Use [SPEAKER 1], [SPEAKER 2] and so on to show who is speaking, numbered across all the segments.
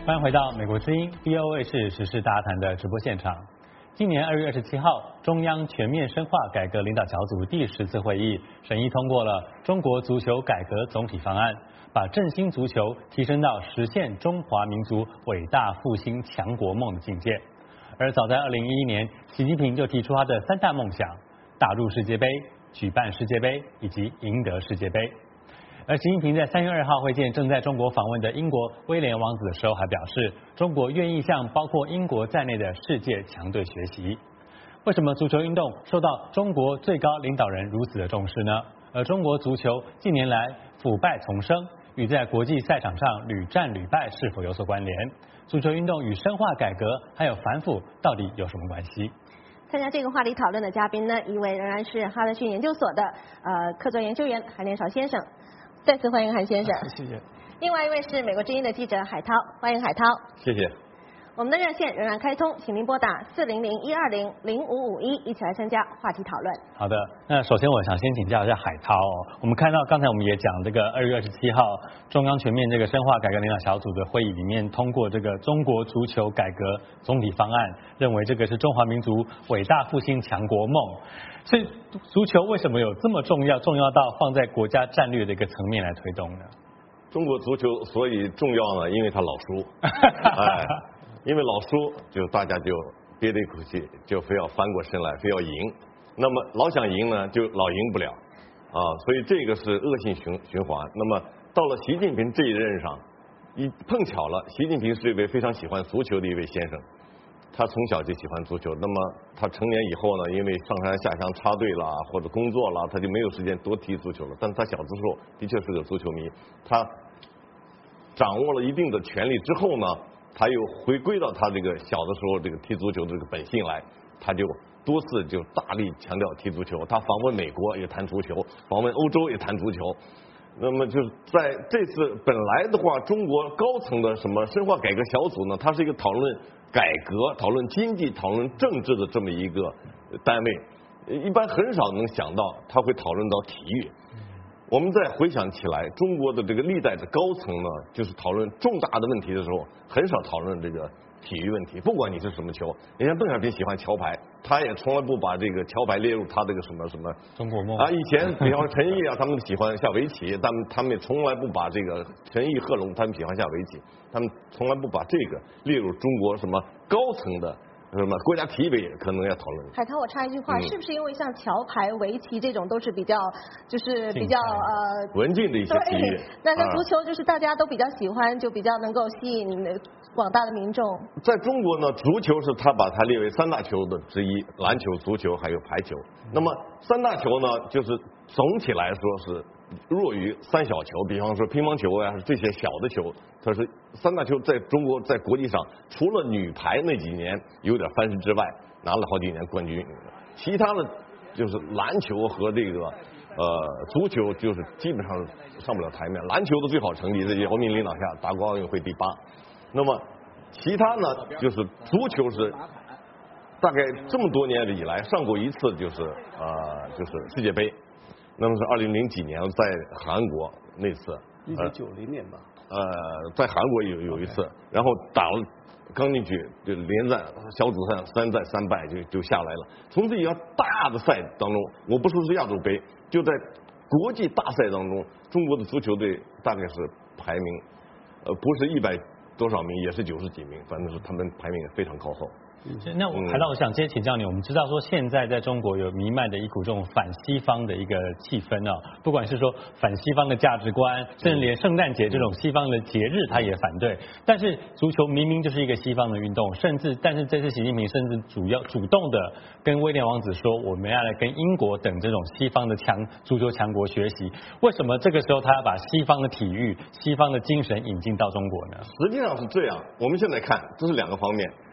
[SPEAKER 1] 欢迎回到美国之音 VOA 是时事大谈的直播现场。今年2月27号，中央全面深化改革领导小组第10次会议审议通过了中国足球改革总体方案，把振兴足球提升到实现中华民族伟大复兴强国梦的境界。而早在2011年，习近平就提出他的3大梦想：打入世界杯、举办世界杯以及赢得世界杯。而习近平在3月2号会见正在中国访问的英国威廉王子的时候，还表示，中国愿意向包括英国在内的世界强队学习。为什么足球运动受到中国最高领导人如此的重视呢？而中国足球近年来腐败丛生，与在国际赛场上屡战屡败是否有所关联？足球运动与深化改革还有反腐到底有什么关系？
[SPEAKER 2] 参加这个话题讨论的嘉宾呢，一位仍然是哈德逊研究所的客座研究员韩连韶先生。再次欢迎韩先生，
[SPEAKER 1] 谢谢。
[SPEAKER 2] 另外一位是美国之音的记者海涛，欢迎海涛。
[SPEAKER 3] 谢谢。
[SPEAKER 2] 我们的热线仍然开通，请您拨打400-120-0551，一起来参加话题讨论。
[SPEAKER 1] 好的，那首先我想先请教一下海涛哦。我们看到刚才我们也讲这个2月27号中央全面这个深化改革领导小组的会议里面通过这个中国足球改革总体方案，认为这个是中华民族伟大复兴强国梦。所以足球为什么有这么重要到放在国家战略的一个层面来推动呢？
[SPEAKER 3] 中国足球所以重要呢，因为它老输，因为老输就大家就憋着一口气，就非要翻过身来，非要赢。那么老想赢呢，就老赢不了所以这个是恶性循环。那么到了习近平这一任上，碰巧了，习近平是一位非常喜欢足球的一位先生。他从小就喜欢足球，那么他成年以后呢，因为上山下乡插队啦或者工作啦，他就没有时间多踢足球了。但他小的时候的确是个足球迷，他掌握了一定的权力之后呢，他又回归到他这个小的时候这个踢足球的这个本性来，他就多次就大力强调踢足球。他访问美国也谈足球，访问欧洲也谈足球。那么就是在这次本来的话，中国高层的什么深化改革小组呢，它是一个讨论改革、讨论经济、讨论政治的这么一个单位，一般很少能想到他会讨论到体育。我们再回想起来，中国的这个历代的高层呢，就是讨论重大的问题的时候，很少讨论这个体育问题。不管你是什么球，你像邓小平喜欢桥牌，他也从来不把这个桥牌列入他这个什么
[SPEAKER 1] 中国梦
[SPEAKER 3] 以前比方说陈毅他们喜欢下围棋，他们也从来不把这个陈毅、贺龙他们喜欢下围棋，他们从来不把这个列入中国什么高层的什么国家体委可能要讨论。
[SPEAKER 2] 海涛，我插一句话，是不是因为像桥牌、围棋这种都是比较
[SPEAKER 3] 文静的一些体育？
[SPEAKER 2] 那足球就是大家都比较喜欢，就比较能够吸引广大的民众。
[SPEAKER 3] 在中国呢，足球是他把它列为3大球的之一，篮球、足球还有排球。那么3大球呢，就是总体来说是弱于3小球，比方说乒乓球呀，这些小的球，它是3大球在中国在国际上，除了女排那几年有点翻身之外，拿了好几年冠军，其他的就是篮球和这个足球就是基本上上不了台面。篮球的最好成绩在姚明领导下打过奥运会第8。那么其他呢，就是足球是大概这么多年以来上过一次，就是世界杯。那么是2000几年在韩国那次
[SPEAKER 4] ，1990年吧。
[SPEAKER 3] 在韩国有一次，然后打了刚进去就连战小组赛3战3败就下来了。从这一个大的赛当中，我不说是亚洲杯，就在国际大赛当中，中国的足球队大概是排名不是100多少名，也是90几名，反正是他们排名非常靠后。
[SPEAKER 1] 那海涛，我想直接请教你，我们知道说现在在中国有弥漫的一股这种反西方的一个气氛不管是说反西方的价值观，甚至连圣诞节这种西方的节日他也反对。但是足球明明就是一个西方的运动，但是这次习近平甚至主动的跟威廉王子说，我们要来跟英国等这种西方的足球强国学习。为什么这个时候他要把西方的体育、西方的精神引进到中国呢？
[SPEAKER 3] 实际上是这样，我们现在看这是2个方面。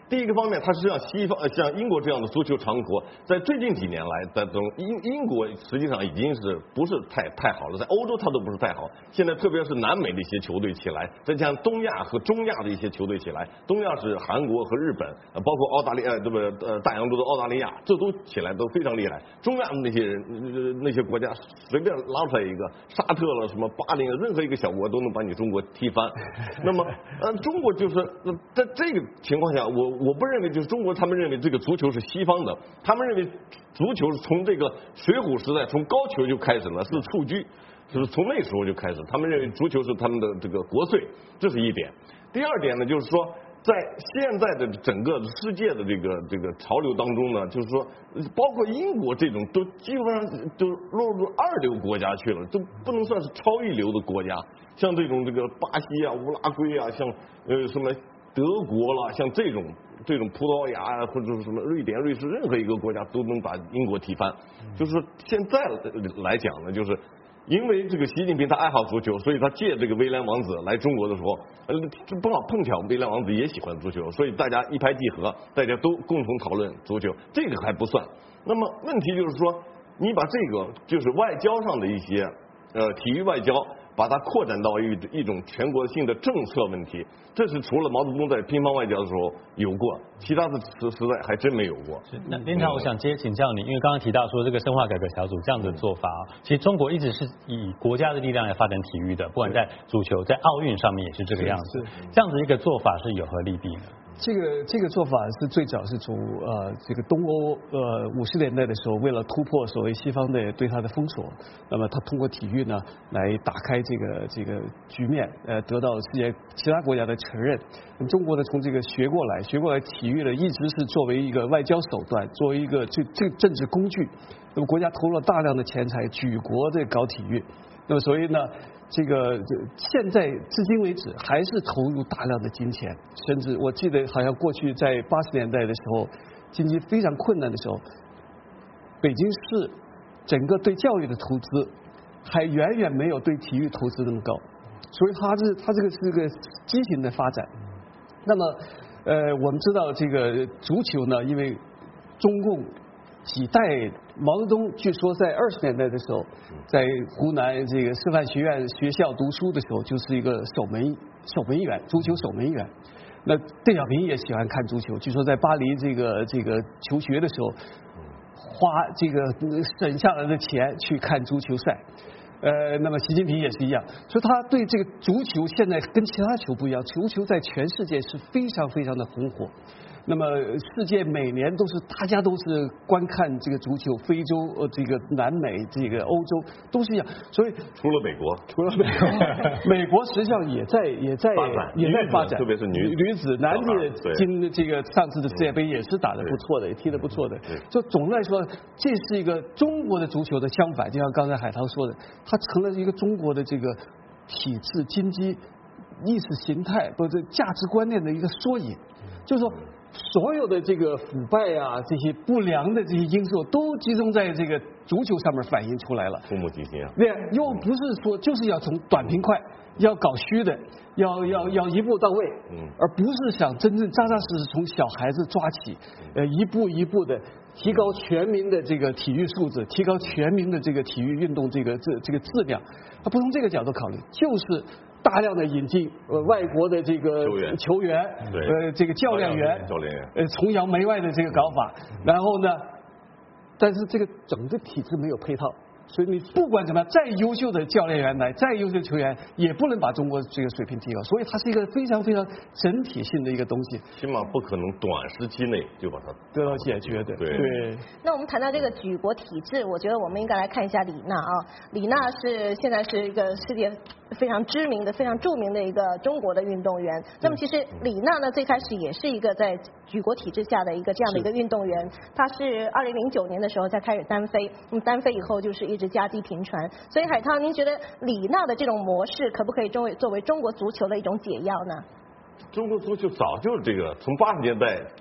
[SPEAKER 3] 第一个方面，它是像英国这样的足球强国，在最近几年来，在英国实际上已经不是太好了，在欧洲它都不是太好。现在特别是南美的一些球队起来，再加上东亚和中亚的一些球队起来，东亚是韩国和日本，包括澳大利亚，对不对？大洋洲的澳大利亚，这都起来都非常厉害。中亚的那些国家，随便拉出来一个，沙特了什么巴林，任何一个小国都能把你中国踢翻。那么中国就是在这个情况下，我不认为就是中国他们认为这个足球是西方的，他们认为足球是从这个水浒时代从高俅就开始了，是蹴鞠，就是从那时候就开始，他们认为足球是他们的这个国粹，这是一点。第二点呢，就是说在现在的整个世界的这个潮流当中呢，就是说包括英国这种都基本上都落入二流国家去了，都不能算是超一流的国家。像这种这个巴西啊、乌拉圭啊，像什么德国啦，像这种葡萄牙啊，或者是什么瑞典、瑞士，任何一个国家都能把英国踢翻。就是现在来讲呢，就是因为这个习近平他爱好足球，所以他借这个威廉王子来中国的时候，正好碰巧威廉王子也喜欢足球，所以大家一拍即合，大家都共同讨论足球，这个还不算。那么问题就是说，你把这个就是外交上的一些体育外交，把它扩展到一种全国性的政策问题，这是除了毛泽东在乒乓外交的时候有过，其他的时代还真没有过。
[SPEAKER 1] 那连长，我想请教你，因为刚刚提到说这个深化改革小组这样的做法其实中国一直是以国家的力量来发展体育的，不管在足球、在奥运上面也是这个样子。这样子一个做法是有何利弊呢？
[SPEAKER 4] 这个做法是最早是从这个东欧50年代的时候，为了突破所谓西方的对它的封锁，那么他通过体育呢来打开这个局面，得到世界其他国家的承认。中国呢从这个学过来，体育呢一直是作为一个外交手段，作为一个这个政治工具。那么国家投入了大量的钱财，举国在搞体育。那么所以呢，这个现在至今为止还是投入大量的金钱，甚至我记得好像过去在80年代的时候，经济非常困难的时候，北京市整个对教育的投资还远远没有对体育投资那么高，所以它这个是个畸形的发展。那么我们知道这个足球呢，因为中共几代毛泽东据说在20年代的时候，在湖南这个师范学院学校读书的时候，就是一个守门员，足球守门员。那邓小平也喜欢看足球，据说在巴黎这个求学的时候，花这个省下来的钱去看足球赛。那么习近平也是一样，所以他对这个足球现在跟其他球不一样，足球在全世界是非常非常的红火。那么世界每年大家都是观看这个足球，非洲这个南美这个欧洲都是一样，所以
[SPEAKER 3] 除了美国，
[SPEAKER 4] 美国实际上也在发展，
[SPEAKER 3] 特别是女
[SPEAKER 4] 子男的这个上次的世界杯也是打得不错的，也踢得不错的。就总的来说，这是一个中国的足球的相反，就像刚才海涛说的，它成了一个中国的这个体制、经济、意识形态或者价值观念的一个缩影，就是说。所有的这个腐败啊，这些不良的这些因素都集中在这个足球上面反映出来了。
[SPEAKER 3] 触目惊心啊！
[SPEAKER 4] 对，又不是说就是要从短平快，要搞虚的，要一步到位，而不是想真正扎扎实实从小孩子抓起，一步一步的提高全民的这个体育素质，提高全民的这个体育运动这个质量。他不从这个角度考虑，就是大量的引进外国的这个球员，这个教练员，崇洋媚外的这个搞法，然后呢，但是这个整个体制没有配套，所以你不管怎么样，再优秀的教练员来，再优秀的球员，也不能把中国这个水平提高，所以它是一个非常非常整体性的一个东西，
[SPEAKER 3] 起码不可能短时期内就把它
[SPEAKER 4] 得到解决的。对。
[SPEAKER 2] 那我们谈到这个举国体制，我觉得我们应该来看一下李娜啊。李娜现在是一个世界非常知名的、非常著名的一个中国的运动员。那么其实李娜呢，最开始也是一个在举国体制下的这样的一个运动员。她是2009年的时候才开始单飞，那么单飞以后就是一直家击频传。所以海涛，您觉得李娜的这种模式可不可以作为中国足球的一种解药呢？
[SPEAKER 3] 中国足球早就是这个，从80年代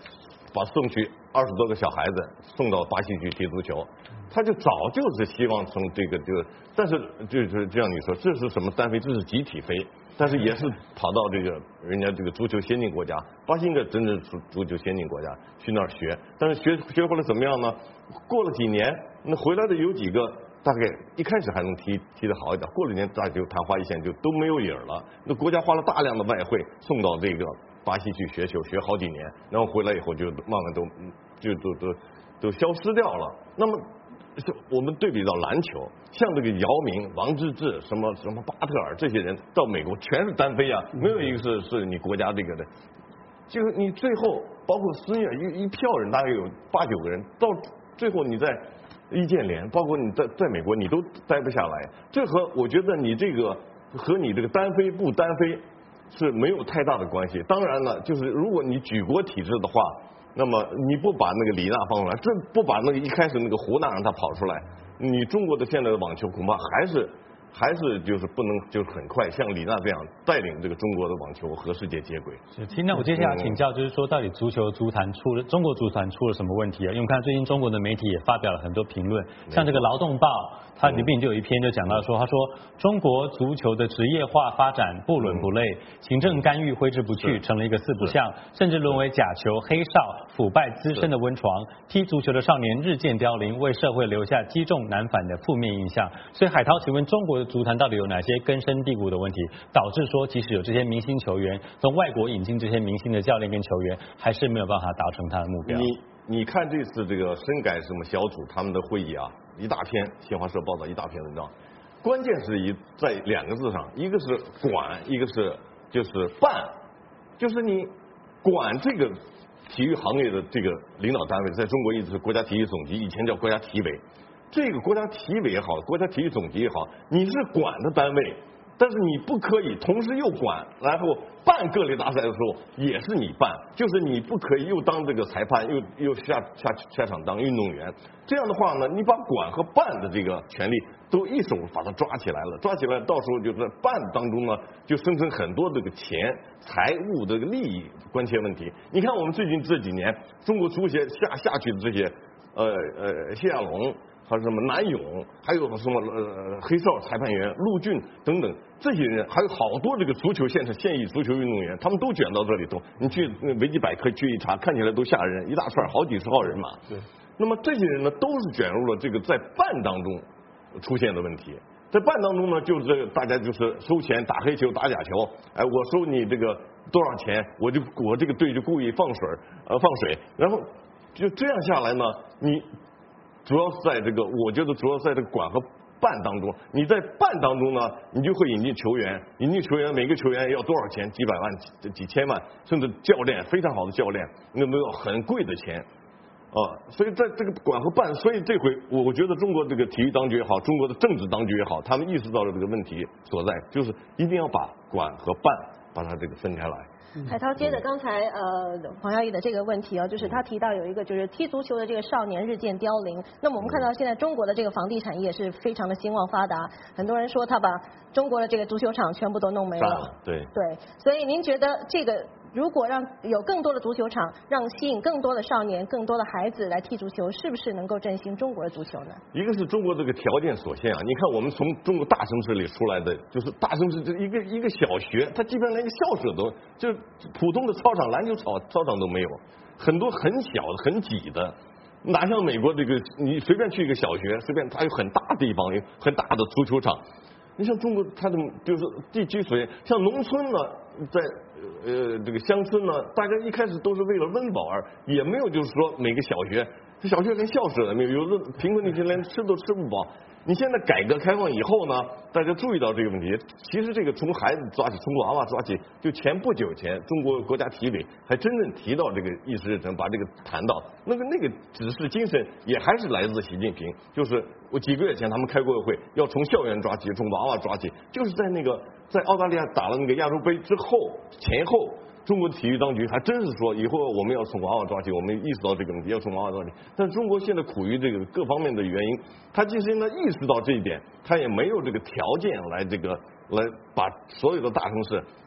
[SPEAKER 3] 把送去20多个小孩子送到巴西去踢足球，他就早就是希望从这个但是就是这样你说这是什么单飞？这是集体飞，但是也是跑到这个人家这个足球先进国家，巴西一个真正足球先进国家去那儿学，但是学回来怎么样呢？过了几年，那回来的有几个。大概一开始还能踢得好一点，过了年大概就昙花一现，就都没有影了。那国家花了大量的外汇送到这个巴西去学球，学好几年，然后回来以后就慢慢都消失掉了。那么我们对比到篮球，像这个姚明、王治郅、什么巴特尔这些人到美国全是单飞啊，没有一个是你国家这个的。就是你最后包括孙悦一票人大概有8、9个人，到最后你在。易建联，包括你在美国，你都待不下来。这和我觉得你这个和你这个单飞不单飞是没有太大的关系。当然了，就是如果你举国体制的话，那么你不把那个李娜放出来，这不把那个一开始那个胡娜让她跑出来，你中国的现在的网球恐怕还是就是不能就是很快像李娜这样带领这个中国的网球和世界接轨。
[SPEAKER 1] 是，那我接下来请教，就是说到底中国足坛出了什么问题啊？因为我们看最近中国的媒体也发表了很多评论，像这个《劳动报》，它里面就有一篇就讲到说，他说中国足球的职业化发展不伦不类，行政干预挥之不去，成了一个四不像，甚至沦为假球、黑哨、腐败滋生的温床，踢足球的少年日渐凋零，为社会留下积重难返的负面印象。所以海涛，请问中国的足坛到底有哪些根深蒂固的问题，导致说即使有这些明星球员，从外国引进这些明星的教练跟球员，还是没有办法达成他的目标？
[SPEAKER 3] 你看这次这个深改什么小组他们的会议啊，一大篇新华社报道一大篇文章，关键是在2个字上，一个是管，一个是就是办，就是你管这个体育行业的这个领导单位，在中国一直是国家体育总局，以前叫国家体委。这个国家体委也好，国家体育总局也好，你是管的单位，但是你不可以同时又管，然后办各类大赛的时候也是你办，就是你不可以又当这个裁判，又下场当运动员。这样的话呢，你把管和办的这个权利都一手把它抓起来了，抓起来到时候就在办当中呢，就生成很多这个钱、财务这个利益关切问题。你看我们最近这几年，中国足协下去的这些谢亚龙。还有什么南勇，还有什么黑哨裁判员陆俊等等这些人，还有好多这个足球现役足球运动员，他们都卷到这里头。你去维基百科去一查，看起来都吓人，一大串好几十号人马。对。那么这些人呢，都是卷入了这个在办当中出现的问题。在办当中呢，就是大家就是收钱、打黑球、打假球。哎，我收你这个多少钱，我这个队就故意放水，然后就这样下来呢，你。主要是在这个，我觉得主要在这个管和办当中。你在办当中呢，你就会引进球员，每个球员要多少钱？几百万、几千万，甚至教练非常好的教练，那么要很贵的钱啊。所以在这个管和办，所以这回我觉得中国这个体育当局也好，中国的政治当局也好，他们意识到了这个问题所在，就是一定要把管和办把它这个分开来。
[SPEAKER 2] 海涛接着刚才黄耀义的这个问题啊，就是他提到有一个就是踢足球的这个少年日渐凋零。那么我们看到现在中国的这个房地产业是非常的兴旺发达，很多人说他把中国的这个足球场全部都弄没了。
[SPEAKER 3] 对，
[SPEAKER 2] 所以您觉得这个如果让有更多的足球场，让吸引更多的少年、更多的孩子来踢足球，是不是能够振兴中国的足球呢？
[SPEAKER 3] 一个是中国这个条件所限啊，你看我们从中国大城市里出来的，就是大城市这一个小学，它基本上连个校舍都就普通的操场、篮球操场都没有，很多很小的、很挤的，哪像美国这个，你随便去一个小学，随便它有很大的地方，有很大的足球场。你像中国，它的就是地区所限，像农村呢，在这个乡村呢，大家一开始都是为了温饱而，也没有就是说每个小学连校舍也没有，有的贫困地区连吃都吃不饱。你现在改革开放以后呢，大家注意到这个问题，其实这个从孩子抓起，从娃娃抓起，就不久前，中国国家体委还真正提到这个议事日程，把这个谈到那个指示精神也还是来自习近平，就是我几个月前他们开过会，要从校园抓起，从娃娃抓起，就是在澳大利亚打了那个亚洲杯之后前后。中国体育当局还真是说，以后我们要从娃娃抓起，我们意识到这个问题，要从娃娃抓起。但是中国现在苦于这个各方面的原因，他即使呢意识到这一点，他也没有这个条件来把所有的大城市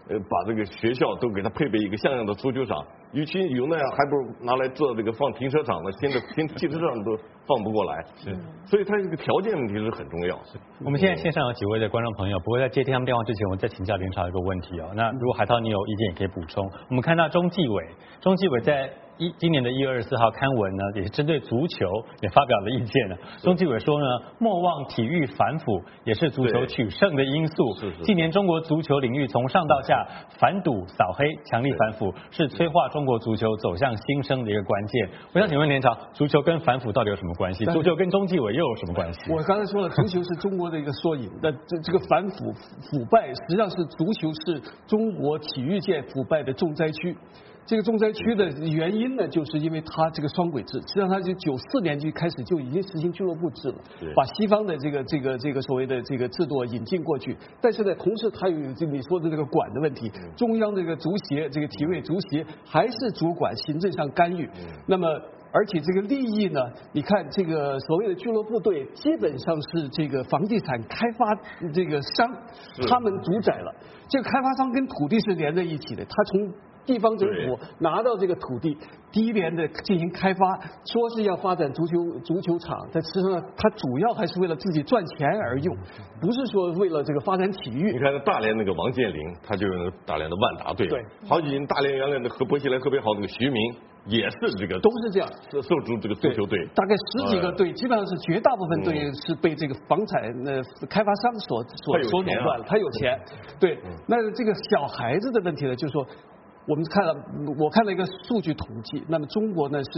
[SPEAKER 3] 把这个学校都给他配备一个像样的足球场，与其有那样，还不如拿来做这个放停车场的，现在汽车场都放不过来。
[SPEAKER 1] 是，
[SPEAKER 3] 所以他这个条件问题是很重要。
[SPEAKER 1] 我们现在线上有几位的观众朋友，不过在接听他们电话之前，我再请教林朝一个问题哦。那如果海涛你有意见也可以补充。我们看到中纪委在今年的1月24号刊文呢，也是针对足球也发表了意见了。中纪委说呢，莫忘体育反腐也是足球取胜的因素。近年中国足球领域从上到下反赌扫黑，强力反腐，是催化中国足球走向兴盛的一个关键。我想请问连朝，足球跟反腐到底有什么关系？足球跟中纪委又有什么关系？
[SPEAKER 4] 我刚才说了，足球是中国的一个缩影，那这个反腐败，实际上是足球是中国体育界腐败的重灾区。这个重灾区的原因呢，就是因为它这个双轨制，实际上它就94年就开始就已经实行俱乐部制了，把西方的这个所谓的这个制度引进过去。但是呢，同时它有你说的这个管的问题，中央这个足协这个体委足协还是主管行政上干预。那么而且这个利益呢，你看这个所谓的俱乐部队基本上是这个房地产开发这个商他们主宰了，这个开发商跟土地是连在一起的，他从地方政府拿到这个土地，第一年的进行开发，说是要发展足球场，但实际上它主要还是为了自己赚钱而用，不是说为了这个发展体育。
[SPEAKER 3] 你看大连那个王健林，他就是那个大连的万达队，对，好几年大连原来的和伯希莱特别好那个徐明也是这个，
[SPEAKER 4] 都是这样，
[SPEAKER 3] 受这个足球队，
[SPEAKER 4] 大概10几个队，基本上是绝大部分队是被这个房产开发商所垄断了，他有钱，对，那这个小孩子的问题呢，就是说。我看了一个数据统计，那么中国呢是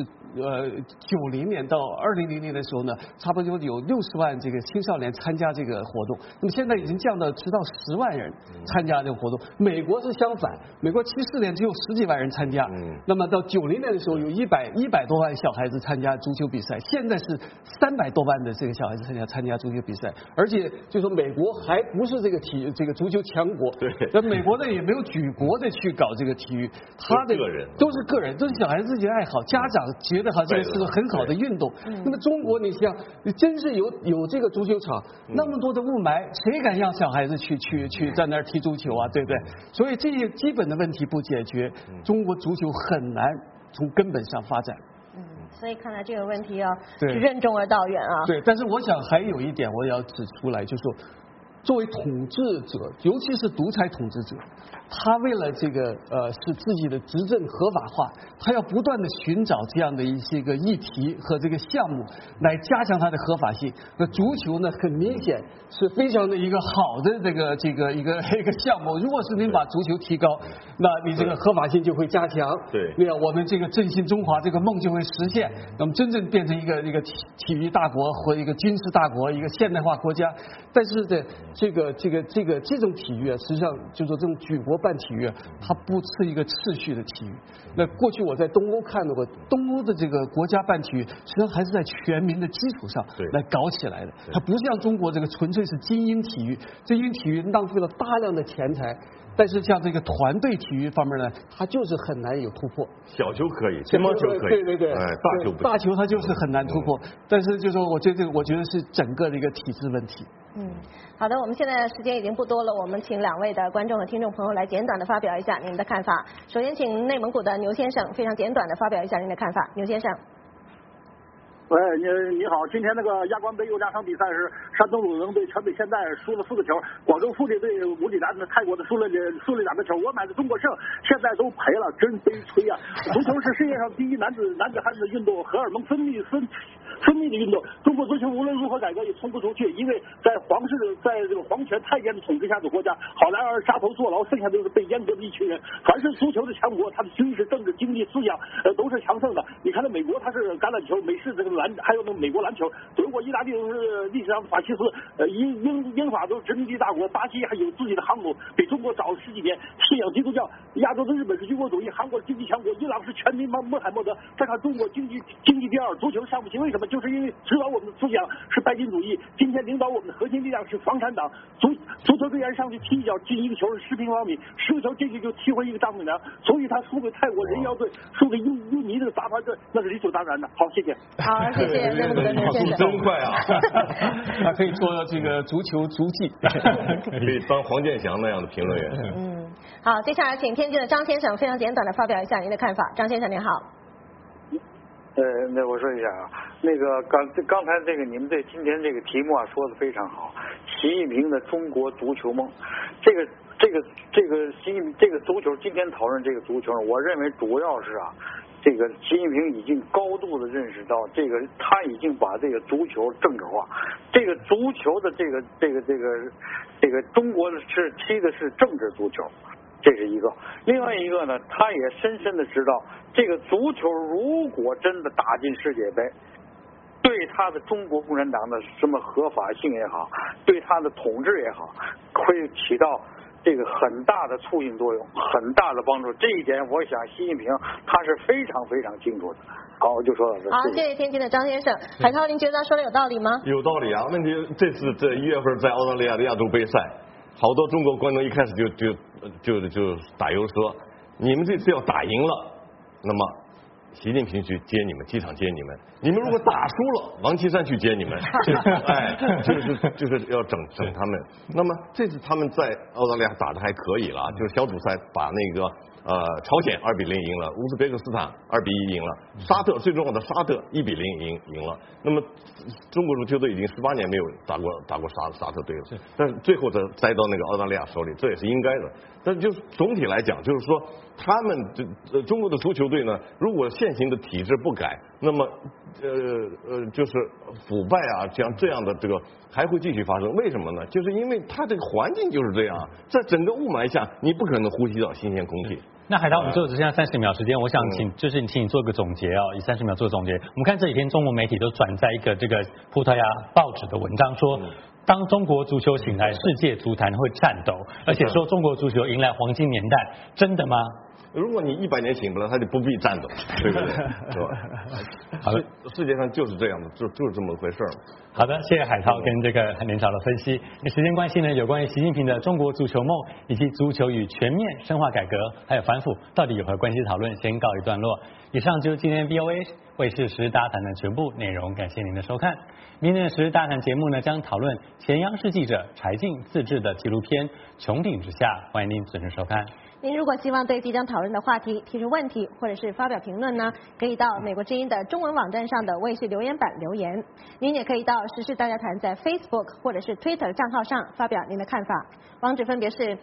[SPEAKER 4] 90年到2000年的时候呢，差不多有60万这个青少年参加这个活动，那么现在已经降到直到10万人参加这个活动。美国是相反，美国74年只有10几万人参加，那么到90年的时候有100多万小孩子参加足球比赛，现在是300多万的这个小孩子参加足球比赛，而且就说美国还不是这个足球强国，对，那美国呢也没有举国的去搞这个体育。他的都是个人，都是小孩子自己的爱好，家长觉得这个是个很好的运动。那么中国，你想，你真是有这个足球场，那么多的雾霾，谁敢让小孩子去在那儿踢足球啊？对不对？所以这些基本的问题不解决，中国足球很难从根本上发展。
[SPEAKER 2] 所以看来这个问题要任重而道远啊。
[SPEAKER 4] 对，但是我想还有一点我要指出来，就是说，作为统治者，尤其是独裁统治者。他为了这个使自己的执政合法化，他要不断的寻找这样的一些个议题和这个项目来加强它的合法性。那足球呢，很明显是非常的一个好的一个项目。如果是您把足球提高，那你这个合法性就会加强。对，那样我们这个振兴中华这个梦就会实现。那么真正变成一个体育大国和一个军事大国，一个现代化国家。但是的这种体育啊，实际上就是说这种举国办体育，它不是一个秩序的体育。那过去我在东欧看到过，东欧的这个国家办体育，实际上还是在全民的基础上来搞起来的。它不像中国这个纯粹是精英体育，精英体育浪费了大量的钱财。但是像这个团队体育方面呢，它就是很难有突破。
[SPEAKER 3] 小球可以，乒乓球可以，
[SPEAKER 4] 对，
[SPEAKER 3] 大球不行。
[SPEAKER 4] 大球它就是很难突破。但是就说我觉得是整个的一个体制问题。
[SPEAKER 2] 好的，我们现在时间已经不多了，我们请2位的观众和听众朋友来简短的发表一下您的看法。首先请内蒙古的牛先生非常简短的发表一下您的看法。牛先生。
[SPEAKER 5] 喂，你好，今天那个亚冠杯有2场比赛是山东鲁能对全北现代输了4个球，广州富力对五里南的泰国的输了2个球，我买的中国胜现在都赔了，真悲催啊！足球是世界上第一男子汉的运动，荷尔蒙分泌的运动。中国足球无论如何改革也冲不出去，因为在这个皇权太监的统治下的国家，好男儿杀头坐牢，剩下都是被阉割的一群人。凡是足球的强国，它的军事、政治、经济、思想都是强盛的。你看，美国它是橄榄球，美式这个还有那个美国篮球，德国、意大利都是历史上法西斯，英法都是殖民地大国，巴西还有自己的航母，比中国早10几年。信仰基督教，亚洲的日本是军国主义，韩国经济强国，伊朗是全民穆罕默德。再看中国经济第二，足球上不行，为什么？就是因为指导我们的思想是拜金主义，今天领导我们的核心力量是房产党。足球队员上去踢一脚进一个球是10平方米，10个球进去就踢回一个丈母娘，所以他输给泰国人妖队，输给印尼这个杂牌队，那是理所当然的。好，谢谢。
[SPEAKER 2] 好，谢谢内蒙古的牛先生。
[SPEAKER 3] 真快啊！
[SPEAKER 4] 他可以做这个足球足迹，
[SPEAKER 3] 可以当黄健翔那样的评论员。
[SPEAKER 2] 好，接下来请天津的张先生非常简短的发表一下您的看法。张先生您好。
[SPEAKER 6] 那我说一下啊，那个刚才这个你们对今天这个题目啊说的非常好，习近平的中国足球梦，这个足球今天讨论这个足球，我认为主要是啊，这个习近平已经高度的认识到这个他已经把这个足球政治化，这个足球的这个中国是踢的是政治足球。这是一个，另外一个呢，他也深深的知道，这个足球如果真的打进世界杯，对他的中国共产党的什么合法性也好，对他的统治也好，会起到这个很大的促进作用，很大的帮助。这一点，我想习近平他是非常非常清楚的。好，我就说到这。
[SPEAKER 2] 好，谢谢天津的张先生。海涛，您觉得他说的有道理吗？
[SPEAKER 3] 有道理啊。问题这次这1月份在澳大利亚的亚洲杯赛，好多中国观众一开始就打油说，你们这次要打赢了，那么习近平去接你们，机场接你们；你们如果打输了，王岐山去接你们。就是要整他们。那么这次他们在澳大利亚打得还可以了，就是小组赛把那个朝鲜2-0赢了，乌兹别克斯坦2-1赢了，沙特最重要的沙特1-0赢了。那么中国足球队已经18年没有打过沙特队了，但是最后栽到那个澳大利亚手里，这也是应该的。但就是总体来讲，就是说他们中国的足球队呢，如果现行的体制不改，那么就是腐败啊，像这样的这个还会继续发生。为什么呢？就是因为它这个环境就是这样，在整个雾霾下，你不可能呼吸到新鲜空气。
[SPEAKER 1] 那海涛，我们只剩下30秒时间，我想请你做个总结以30秒做总结。我们看这几天中国媒体都转载一个这个葡萄牙报纸的文章说，当中国足球醒来，世界足坛会颤抖，而且说中国足球迎来黄金年代，真的吗？
[SPEAKER 3] 如果你100年醒不来，他就不必战斗，对不对？是吧？好的，世界上就是这样的，就是这么回事儿。
[SPEAKER 1] 好的，谢谢海涛跟这个连潮的分析。那时间关系呢，有关于习近平的中国足球梦以及足球与全面深化改革还有反腐到底有何关系讨论，先告一段落。以上就是今天 VOA 卫视时事大谈的全部内容，感谢您的收看。明天的时事大谈节目呢，将讨论前央视记者柴静自制的纪录片《穹顶之下》，欢迎您准时收看。
[SPEAKER 2] 您如果希望对即将讨论的话题提出问题或者是发表评论呢，可以到美国之音的中文网站上的卫视留言板留言。您也可以到时事大家谈在 Facebook 或者是 Twitter 账号上发表您的看法，网址分别是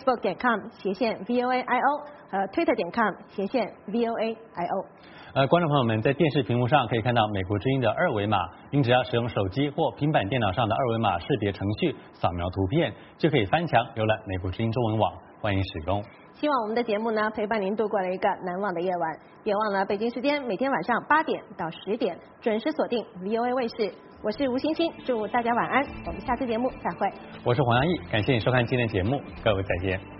[SPEAKER 2] facebook.com/VOAIO 和 Twitter.com/VOAIO。
[SPEAKER 1] 观众朋友们，在电视屏幕上可以看到美国之音的2维码，您只要使用手机或平板电脑上的2维码识别程序，扫描图片就可以翻墙浏览美国之音中文网，欢迎使用。
[SPEAKER 2] 希望我们的节目呢陪伴您度过了一个难忘的夜晚，别忘了北京时间每天晚上8点到10点准时锁定 VOA 卫视。我是吴欣欣，祝大家晚安，我们下次节目再会。
[SPEAKER 1] 我是黄洋溢，感谢你收看今天的节目，各位再见。